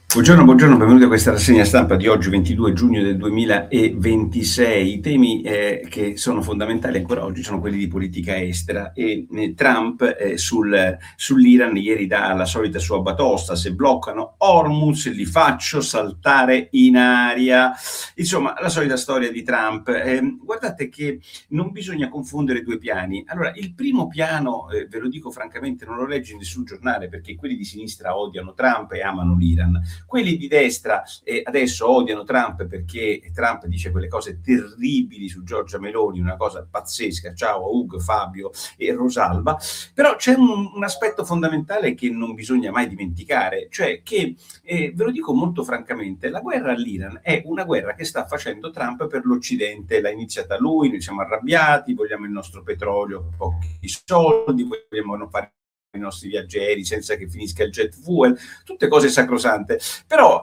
Buongiorno, buongiorno, benvenuti a questa rassegna stampa di oggi, 22 giugno del 2026. I temi che sono fondamentali ancora oggi sono quelli di politica estera e Trump sull'Iran ieri dà la solita sua batosta: se bloccano Hormuz li faccio saltare in aria. Insomma, la solita storia di Trump. Guardate che non bisogna confondere due piani. Allora, il primo piano, ve lo dico francamente, non lo leggi in nessun giornale, perché quelli di sinistra odiano Trump e amano l'Iran. Quelli di destra adesso odiano Trump perché Trump dice quelle cose terribili su Giorgia Meloni, una cosa pazzesca. Ciao a Ugo, Fabio e Rosalba. Però c'è un aspetto fondamentale che non bisogna mai dimenticare, cioè che, ve lo dico molto francamente, la guerra all'Iran è una guerra che sta facendo Trump per l'Occidente. L'ha iniziata lui, noi siamo arrabbiati, vogliamo il nostro petrolio, pochi soldi, vogliamo non fare i nostri viaggieri senza che finisca il jet fuel, tutte cose sacrosante. Però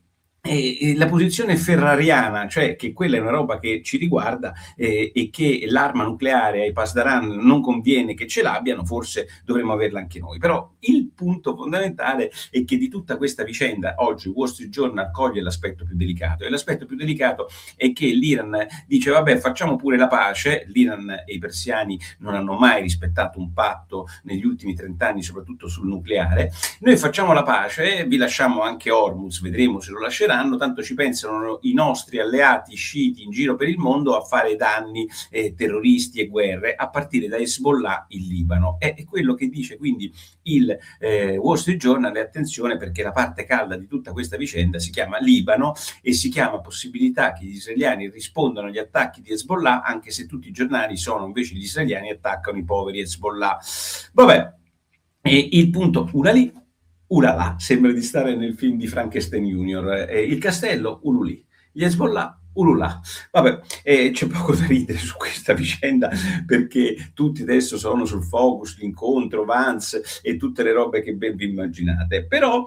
la posizione ferrariana, cioè che quella è una roba che ci riguarda e che l'arma nucleare ai Pasdaran non conviene che ce l'abbiano, forse dovremmo averla anche noi. Però il punto fondamentale è che di tutta questa vicenda oggi Wall Street Journal coglie l'aspetto più delicato, e l'aspetto più delicato è che l'Iran dice vabbè, facciamo pure la pace. L'Iran e i persiani non hanno mai rispettato un patto negli ultimi 30 anni, soprattutto sul nucleare. Noi facciamo la pace, vi lasciamo anche Hormuz, vedremo se lo lasceranno, tanto ci pensano i nostri alleati sciiti in giro per il mondo a fare danni terroristi e guerre, a partire da Hezbollah in Libano. È quello che dice quindi il Wall Street Journal. E attenzione, perché la parte calda di tutta questa vicenda si chiama Libano e si chiama possibilità che gli israeliani rispondano agli attacchi di Hezbollah, anche se tutti i giornali sono invece gli israeliani attaccano i poveri Hezbollah. Vabbè, il punto una lì, una là, sembra di stare nel film di Frankenstein Junior. Il castello, uno lì. Gli Hezbollah, uno là. Vabbè, c'è poco da ridere su questa vicenda, perché tutti adesso sono sul focus, l'incontro, Vance e tutte le robe che ben vi immaginate. Però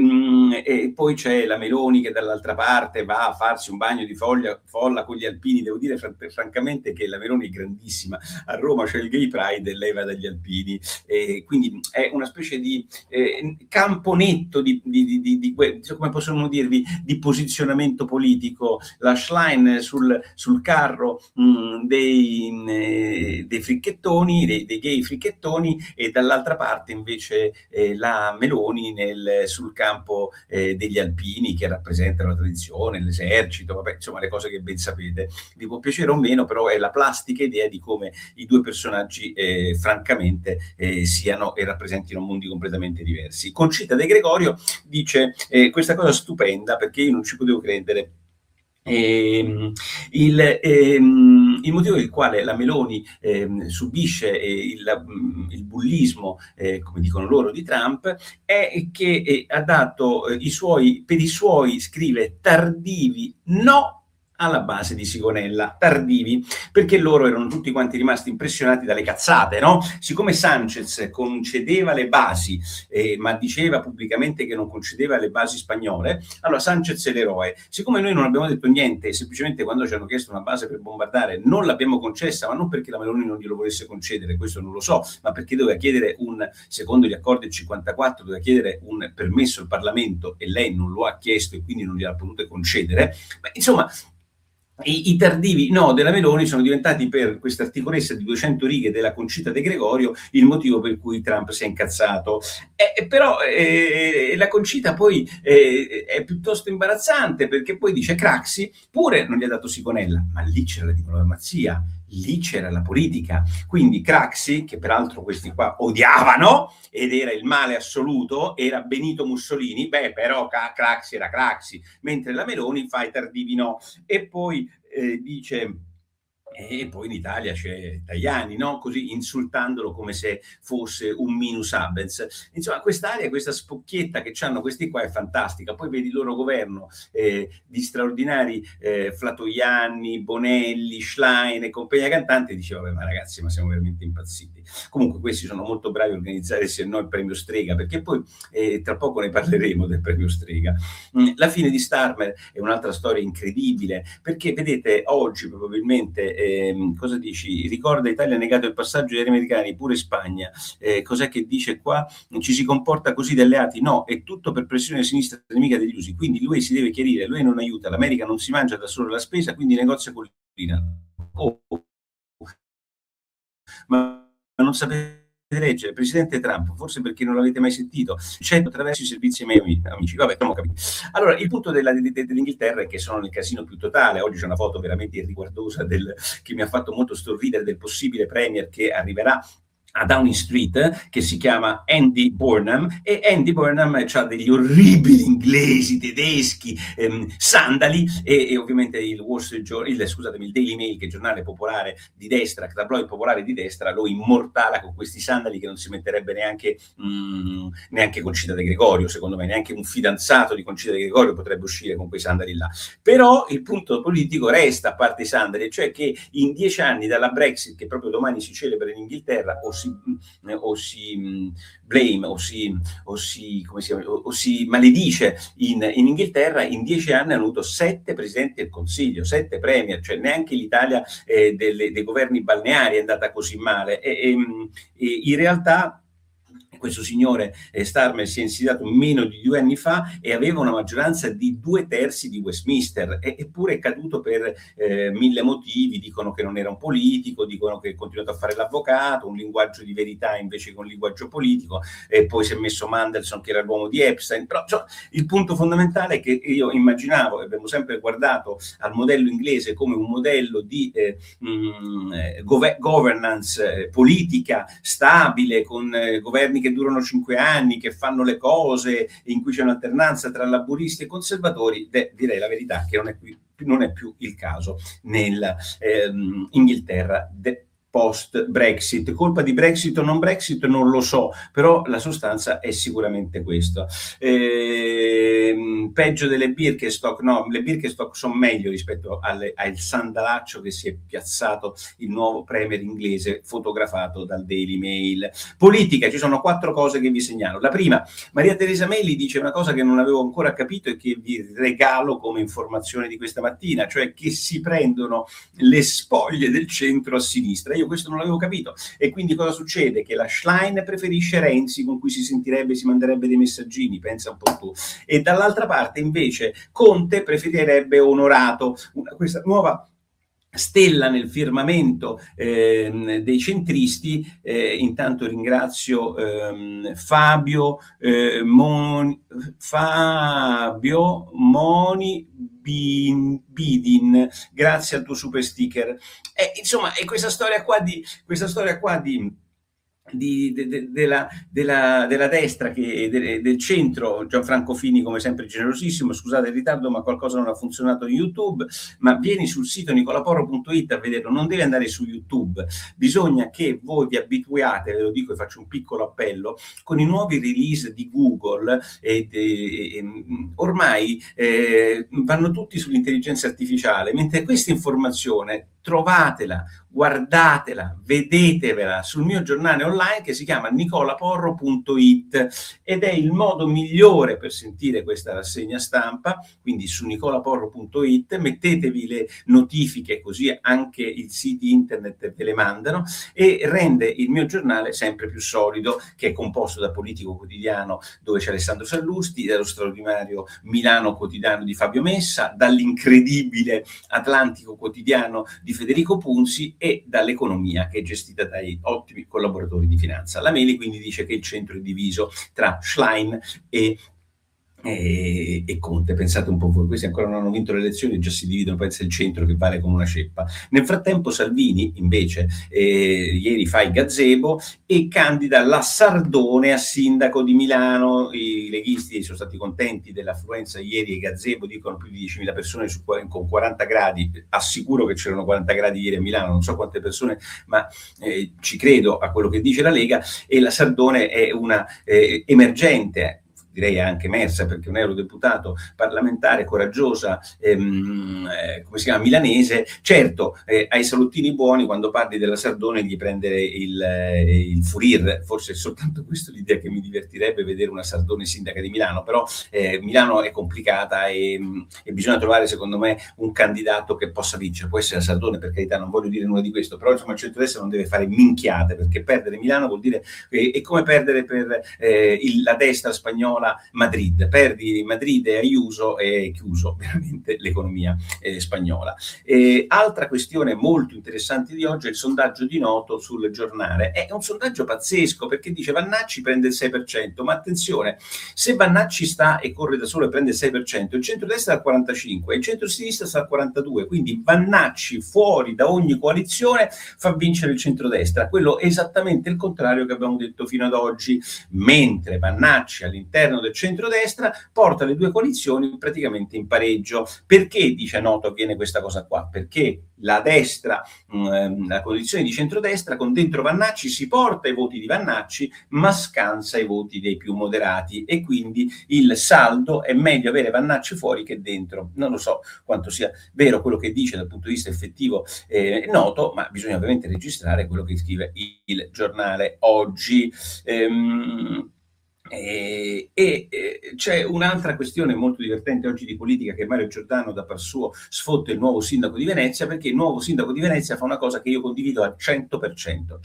poi c'è la Meloni che dall'altra parte va a farsi un bagno di folla con gli alpini. Devo dire francamente che la Meloni è grandissima. A Roma c'è il Gay Pride e lei va dagli alpini. Quindi è una specie di campo netto di come possiamo dirvi, di posizionamento politico. La Schlein sul carro dei fricchettoni, dei gay fricchettoni, e dall'altra parte invece la Meloni sul campo degli alpini, che rappresentano la tradizione, l'esercito, vabbè, insomma le cose che ben sapete. Vi può piacere o meno, però è la plastica idea di come i due personaggi francamente siano e rappresentino mondi completamente diversi. Concita De Gregorio dice questa cosa stupenda, perché io non ci potevo credere. Il motivo per il quale la Meloni subisce il bullismo, come dicono loro, di Trump, è che ha dato per i suoi, scrive, tardivi no alla base di Sigonella, tardivi, perché loro erano tutti quanti rimasti impressionati dalle cazzate, no? Siccome Sanchez concedeva le basi, ma diceva pubblicamente che non concedeva le basi spagnole, allora Sanchez è l'eroe. Siccome noi non abbiamo detto niente, semplicemente quando ci hanno chiesto una base per bombardare non l'abbiamo concessa, ma non perché la Meloni non glielo volesse concedere, questo non lo so, ma perché doveva chiedere secondo gli accordi del 54, doveva chiedere un permesso al Parlamento, e lei non lo ha chiesto e quindi non gliel'ha potuto concedere. Beh, insomma, i tardivi no della Meloni sono diventati, per questa articolessa di 200 righe della Concita De Gregorio, il motivo per cui Trump si è incazzato. Però la Concita poi è piuttosto imbarazzante, perché poi dice Craxi pure non gli ha dato Sigonella, ma lì c'era la diplomazia, lì c'era la politica. Quindi Craxi, che peraltro questi qua odiavano ed era il male assoluto, era Benito Mussolini, però Craxi era Craxi, mentre la Meloni fa i tardivi no. E poi dice e poi in Italia c'è Tajani, no? Così insultandolo come se fosse un minus abens. Insomma, quest'area, questa spocchietta che hanno questi qua è fantastica. Poi vedi il loro governo di straordinari Flatoianni, Bonelli, Schlein e compagnia cantante, e dice vabbè, ma ragazzi, ma siamo veramente impazziti. Comunque questi sono molto bravi a organizzare, se no, il premio Strega, perché poi tra poco ne parleremo del premio Strega. La fine di Starmer è un'altra storia incredibile, perché vedete oggi probabilmente cosa dici? Ricorda Italia ha negato il passaggio degli americani, pure Spagna. Cos'è che dice qua? Ci si comporta così da alleati? No, è tutto per pressione sinistra nemica degli USA. Quindi l'UE si deve chiarire, l'UE non aiuta, l'America non si mangia da solo la spesa, quindi negozia con l'Ina. Ma non sapete leggere, Presidente Trump, forse perché non l'avete mai sentito, c'è attraverso i servizi ai miei amici. Vabbè, abbiamo capito. Allora, il punto dell'Inghilterra è che sono nel casino più totale. Oggi c'è una foto veramente irriguardosa che mi ha fatto molto sorridere, del possibile premier che arriverà a Downing Street, che si chiama Andy Burnham, e Andy Burnham ha degli orribili inglesi, tedeschi, sandali, e ovviamente il Wall Street Journal, scusatemi, il Daily Mail, che è il giornale popolare di destra, tabloid popolare di destra, lo immortala con questi sandali che non si metterebbe neanche Concita De Gregorio, secondo me, neanche un fidanzato di Concita De Gregorio potrebbe uscire con quei sandali là. Però il punto politico resta, a parte i sandali, cioè che in 10 anni dalla Brexit, che proprio domani si celebra in Inghilterra, o si blame o si maledice in Inghilterra, in 10 anni hanno avuto 7 presidenti del Consiglio, 7 premier, cioè neanche l'Italia dei governi balneari è andata così male, e in realtà questo signore Starmer si è insediato meno di 2 anni fa e aveva una maggioranza di 2/3 di Westminster, eppure è caduto per 1000 motivi. Dicono che non era un politico, dicono che è continuato a fare l'avvocato, un linguaggio di verità invece che un linguaggio politico, e poi si è messo Mandelson che era l'uomo di Epstein. Però il punto fondamentale è che io immaginavo, e abbiamo sempre guardato al modello inglese come un modello di governance politica stabile, con governi che durano 5 anni, che fanno le cose, in cui c'è un'alternanza tra laburisti e conservatori. Direi la verità che non è più il caso nell'Inghilterra post Brexit. Colpa di Brexit o non Brexit non lo so, però la sostanza è sicuramente questa. Peggio delle Birkenstock? No, le Birkenstock sono meglio rispetto al sandalaccio che si è piazzato il nuovo premier inglese, fotografato dal Daily Mail. Politica, ci sono 4 cose che vi segnalo. La prima, Maria Teresa Melli dice una cosa che non avevo ancora capito e che vi regalo come informazione di questa mattina, cioè che si prendono le spoglie del centro a sinistra. Io questo non l'avevo capito. E quindi cosa succede? Che la Schlein preferisce Renzi, con cui si sentirebbe, si manderebbe dei messaggini, pensa un po' tu. E dall'altra parte invece Conte preferirebbe Onorato, questa nuova stella nel firmamento dei centristi. Intanto ringrazio Fabio Moni Bidin, grazie al tuo super sticker. Insomma, è questa storia qua della destra, del centro. Gianfranco Fini come sempre generosissimo, scusate il ritardo ma qualcosa non ha funzionato in YouTube, ma vieni sul sito nicolaporro.it a vederlo, non devi andare su YouTube, bisogna che voi vi abituiate, ve lo dico e faccio un piccolo appello, con i nuovi release di Google ormai vanno tutti sull'intelligenza artificiale, mentre questa informazione trovatela, guardatela, vedetevela sul mio giornale online che si chiama nicolaporro.it, ed è il modo migliore per sentire questa rassegna stampa. Quindi su nicolaporro.it mettetevi le notifiche, così anche i siti internet ve le mandano, e rende il mio giornale sempre più solido, che è composto da Politico Quotidiano, dove c'è Alessandro Sallusti, dallo straordinario Milano Quotidiano di Fabio Messa, dall'incredibile Atlantico Quotidiano di Federico Punzi, e dall'Economia, che è gestita dai ottimi collaboratori di finanza. La Meli quindi dice che il centro è diviso tra Schlein e Conte. Pensate un po' voi, questi ancora non hanno vinto le elezioni e già si dividono, pensa il centro che vale come una ceppa. Nel frattempo Salvini invece ieri fa il gazebo e candida la Sardone a sindaco di Milano. I leghisti sono stati contenti dell'affluenza ieri ai gazebo, dicono più di 10.000 persone con 40 gradi, assicuro che c'erano 40 gradi ieri a Milano, non so quante persone, ma ci credo a quello che dice la Lega. E la Sardone è una emergente direi anche emersa, perché un eurodeputato parlamentare coraggiosa, come si chiama, milanese, certo, ai salottini buoni quando parli della Sardone gli prende il Furir, forse è soltanto questa l'idea che mi divertirebbe vedere una Sardone sindaca di Milano, però Milano è complicata e bisogna trovare secondo me un candidato che possa vincere, può essere la Sardone, per carità, non voglio dire nulla di questo, però insomma il centrodestra non deve fare minchiate, perché perdere Milano vuol dire è come perdere per la destra spagnola Madrid, perdi Madrid e Ayuso e chiuso veramente l'economia spagnola. Altra questione molto interessante di oggi è il sondaggio di Noto sul Giornale. È un sondaggio pazzesco, perché dice Vannacci prende il 6%, ma attenzione, se Vannacci sta e corre da solo e prende il 6%, il centrodestra sta al 45% e il centrosinistra sta al 42%, quindi Vannacci fuori da ogni coalizione fa vincere il centrodestra, quello è esattamente il contrario che abbiamo detto fino ad oggi, mentre Vannacci all'interno del centrodestra porta le due coalizioni praticamente in pareggio. Perché, dice Noto, avviene questa cosa qua? Perché la destra, la coalizione di centrodestra con dentro Vannacci si porta i voti di Vannacci ma scansa i voti dei più moderati, e quindi il saldo è meglio avere Vannacci fuori che dentro. Non lo so quanto sia vero quello che dice dal punto di vista effettivo Noto, ma bisogna ovviamente registrare quello che scrive il Giornale oggi. C'è un'altra questione molto divertente oggi di politica, che Mario Giordano da par suo sfotta il nuovo sindaco di Venezia, perché il nuovo sindaco di Venezia fa una cosa che io condivido al 100%,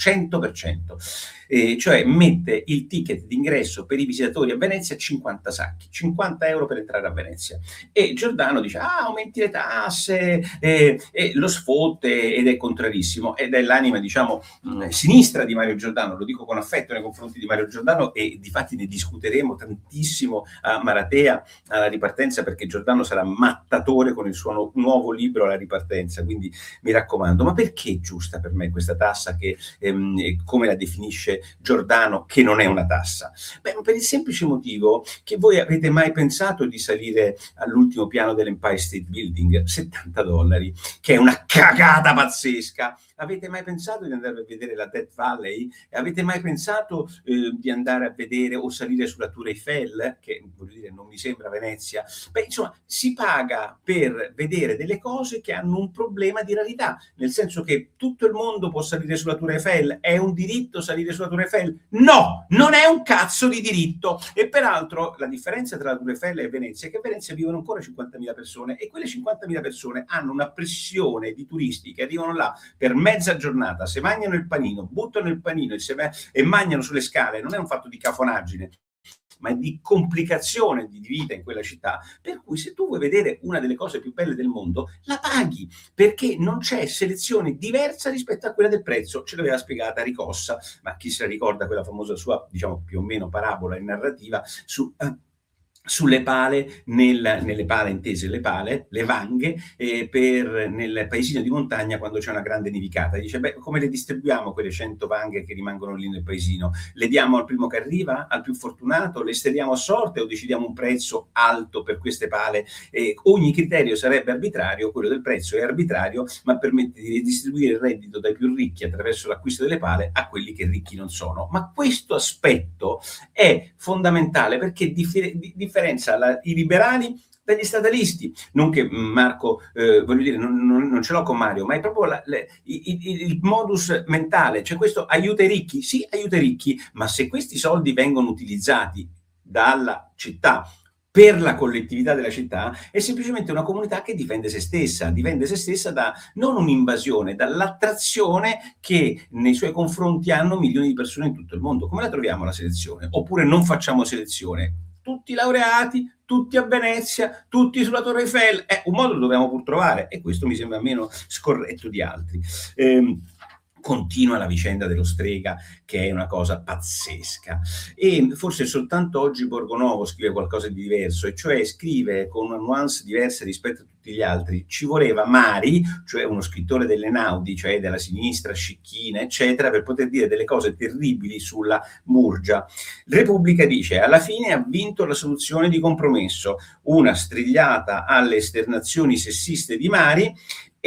cioè mette il ticket d'ingresso per i visitatori a Venezia a 50 sacchi, 50 euro per entrare a Venezia, e Giordano dice aumenti le tasse, e lo sfotte, ed è contrarissimo, ed è l'anima diciamo sinistra di Mario Giordano. Lo dico con affetto nei confronti di Mario Giordano, e difatti ne discuteremo tantissimo a Maratea alla ripartenza, perché Giordano sarà mattatore con il suo nuovo libro La ripartenza, quindi mi raccomando. Ma perché è giusta per me questa tassa, che come la definisce Giordano, che non è una tassa? Beh, per il semplice motivo che voi avete mai pensato di salire all'ultimo piano dell'Empire State Building? $70, che è una cagata pazzesca. Avete mai pensato di andare a vedere la Death Valley? Avete mai pensato di andare a vedere o salire sulla Tour Eiffel, che voglio dire non mi sembra Venezia? Beh, insomma, si paga per vedere delle cose che hanno un problema di rarità, nel senso che tutto il mondo può salire sulla Tour Eiffel. È un diritto salire sulla Tour Eiffel? No, non è un cazzo di diritto. E peraltro la differenza tra la Tour Eiffel e Venezia è che a Venezia vivono ancora 50.000 persone, e quelle 50.000 persone hanno una pressione di turisti che arrivano là per mezza giornata, se mangiano il panino, buttano il panino e mangiano sulle scale. Non è un fatto di cafonaggine, ma di complicazione di vita in quella città, per cui se tu vuoi vedere una delle cose più belle del mondo, la paghi, perché non c'è selezione diversa rispetto a quella del prezzo. Ce l'aveva spiegata Ricossa, ma chi se la ricorda quella famosa sua, diciamo, più o meno parabola e narrativa sulle pale, nelle pale intese le pale, le vanghe, nel paesino di montagna quando c'è una grande nevicata. Dice, beh, come le distribuiamo quelle 100 vanghe che rimangono lì nel paesino? Le diamo al primo che arriva, al più fortunato? Le steliamo a sorte o decidiamo un prezzo alto per queste pale? Ogni criterio sarebbe arbitrario, quello del prezzo è arbitrario, ma permette di distribuire il reddito dai più ricchi attraverso l'acquisto delle pale a quelli che ricchi non sono. Ma questo aspetto è fondamentale, perché differenzia i liberali dagli statalisti. Non che Marco, voglio dire, non ce l'ho con Mario, ma è proprio il modus mentale, cioè questo aiuta i ricchi? Sì, aiuta i ricchi, ma se questi soldi vengono utilizzati dalla città per la collettività della città, è semplicemente una comunità che difende se stessa da non un'invasione, dall'attrazione che nei suoi confronti hanno milioni di persone in tutto il mondo. Come la troviamo la selezione? Oppure non facciamo selezione? Tutti laureati, tutti a Venezia, tutti sulla Torre Eiffel. Un modo lo dobbiamo pur trovare, e questo mi sembra meno scorretto di altri. Continua la vicenda dello Strega, che è una cosa pazzesca, e forse soltanto oggi Borgonovo scrive qualcosa di diverso, e cioè scrive con una nuance diversa rispetto a tutti gli altri. Ci voleva Mari, cioè uno scrittore dell'Enaudi, cioè della sinistra scicchina eccetera, per poter dire delle cose terribili sulla Murgia. Repubblica dice: alla fine ha vinto la soluzione di compromesso, una strigliata alle esternazioni sessiste di Mari,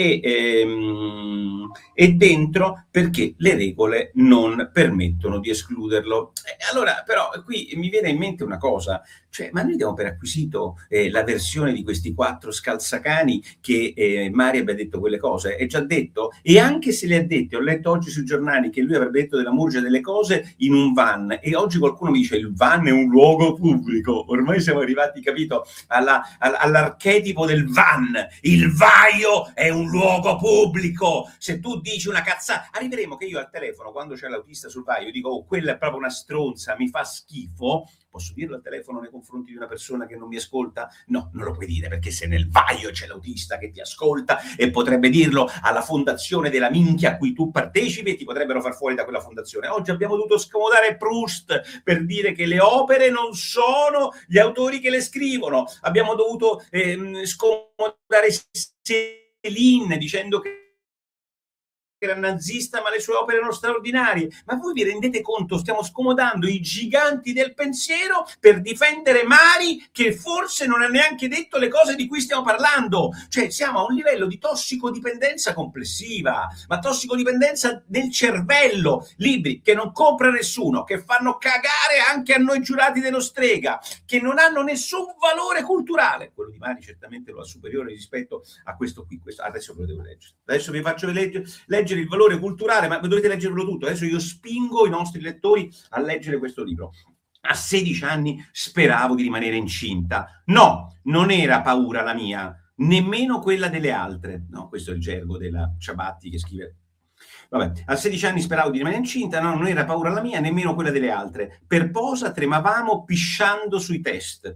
e dentro perché le regole non permettono di escluderlo. Allora, però, qui mi viene in mente una cosa, cioè, ma noi diamo per acquisito la versione di questi 4 scalzacani che Mari abbia detto quelle cose? È già detto? E anche se le ha dette, ho letto oggi sui giornali che lui avrebbe detto della Murgia delle cose in un van, e oggi qualcuno mi dice il van è un luogo pubblico. Ormai siamo arrivati, capito, all'archetipo del van. Il vaio è un luogo pubblico. Se tu dici una cazzata, arriveremo che io al telefono, quando c'è l'autista sul vaio, dico oh, quella è proprio una stronza, mi fa schifo. Posso dirlo al telefono nei confronti di una persona che non mi ascolta? No, non lo puoi dire, perché se nel vaio c'è l'autista che ti ascolta e potrebbe dirlo alla fondazione della minchia a cui tu partecipi e ti potrebbero far fuori da quella fondazione. Oggi abbiamo dovuto scomodare Proust per dire che le opere non sono gli autori che le scrivono. Abbiamo dovuto scomodare Céline dicendo che era nazista, ma le sue opere erano straordinarie. Ma voi vi rendete conto? Stiamo scomodando i giganti del pensiero per difendere Mari, che forse non ha neanche detto le cose di cui stiamo parlando. Cioè, siamo a un livello di tossicodipendenza complessiva, ma tossicodipendenza nel cervello. Libri che non compra nessuno, che fanno cagare anche a noi giurati dello Strega, che non hanno nessun valore culturale. Quello di Mari certamente lo ha superiore rispetto a questo qui. Adesso ve lo devo leggere. Adesso vi faccio leggere il valore culturale, ma dovete leggerlo tutto. Adesso io spingo i nostri lettori a leggere questo libro. A 16 anni speravo di rimanere incinta. No, non era paura la mia, nemmeno quella delle altre. No, questo è il gergo della Ciabatti che scrive. Vabbè, a 16 anni speravo di rimanere incinta, no, non era paura la mia, nemmeno quella delle altre. Per posa tremavamo pisciando sui test.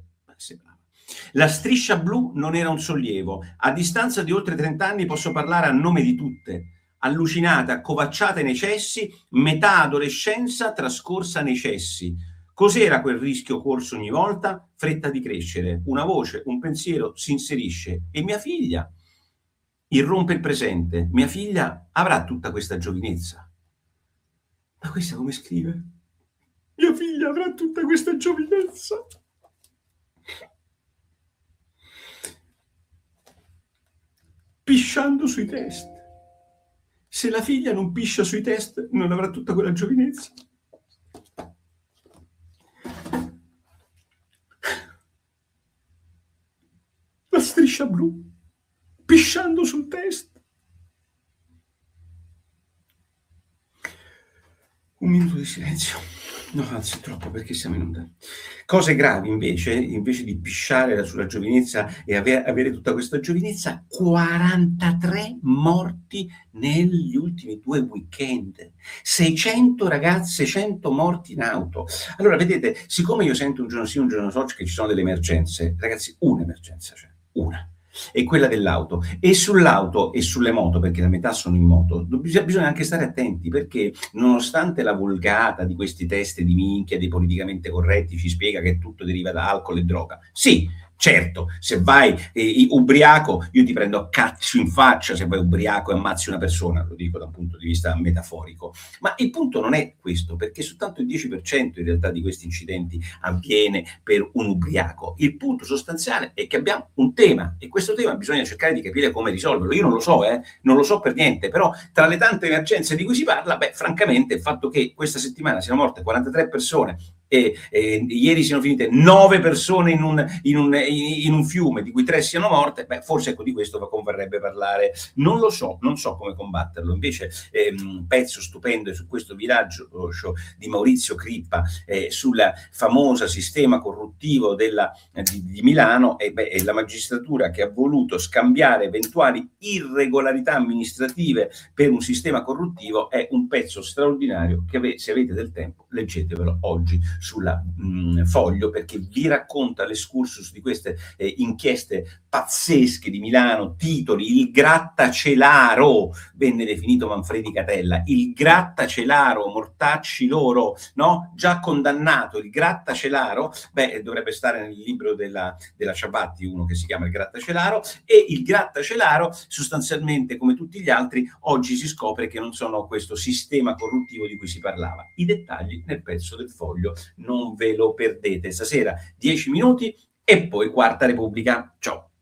La striscia blu non era un sollievo. A distanza di oltre 30 anni posso parlare a nome di tutte. Allucinata, accovacciata nei cessi, metà adolescenza trascorsa nei cessi. Cos'era quel rischio corso ogni volta? Fretta di crescere. Una voce, un pensiero si inserisce. E mia figlia? Irrompe il presente. Mia figlia avrà tutta questa giovinezza. Ma questa come scrive? Mia figlia avrà tutta questa giovinezza. Pisciando sui test. Se la figlia non piscia sui test, non avrà tutta quella giovinezza. La striscia blu, pisciando sul test. Un minuto di silenzio. No, anzi, troppo, perché siamo in onda. Cose gravi invece di pisciare sulla giovinezza e avere tutta questa giovinezza, 43 morti negli ultimi 2 weekend, 600 ragazze, 100 morti in auto. Allora, vedete, siccome io sento un giorno sì, un giorno so che ci sono delle emergenze, ragazzi, un'emergenza c'è, una. E quella dell'auto, e sull'auto e sulle moto, perché la metà sono in moto, bisogna anche stare attenti, perché nonostante la volgata di questi test di minchia dei politicamente corretti ci spiega che tutto deriva da alcol e droga, sì, certo, se vai ubriaco io ti prendo a cazzo in faccia se vai ubriaco e ammazzi una persona, lo dico da un punto di vista metaforico, ma il punto non è questo, perché soltanto il 10% in realtà di questi incidenti avviene per un ubriaco. Il punto sostanziale è che abbiamo un tema, e questo tema bisogna cercare di capire come risolverlo. Io non lo so per niente, però tra le tante emergenze di cui si parla, francamente il fatto che questa settimana siano morte 43 persone e ieri siano finite 9 persone in un fiume, di cui 3 siano morte, forse ecco di questo converrebbe parlare. Non lo so, non so come combatterlo. Invece un pezzo stupendo su questo villaggio di Maurizio Crippa sul famoso sistema corruttivo di Milano, è la magistratura che ha voluto scambiare eventuali irregolarità amministrative per un sistema corruttivo. È un pezzo straordinario che se avete del tempo leggetevelo oggi sulla Foglio, perché vi racconta l'escursus di queste inchieste pazzesche di Milano. Titoli: il grattacielaro, venne definito Manfredi Catella, il grattacielaro, mortacci loro, no? Già condannato, il grattacielaro, dovrebbe stare nel libro della Ciabatti, uno che si chiama il grattacielaro, e il grattacielaro sostanzialmente, come tutti gli altri, oggi si scopre che non sono questo sistema corruttivo di cui si parlava. I dettagli nel pezzo del Foglio, non ve lo perdete. Stasera 10 minuti e poi Quarta Repubblica. Ciao.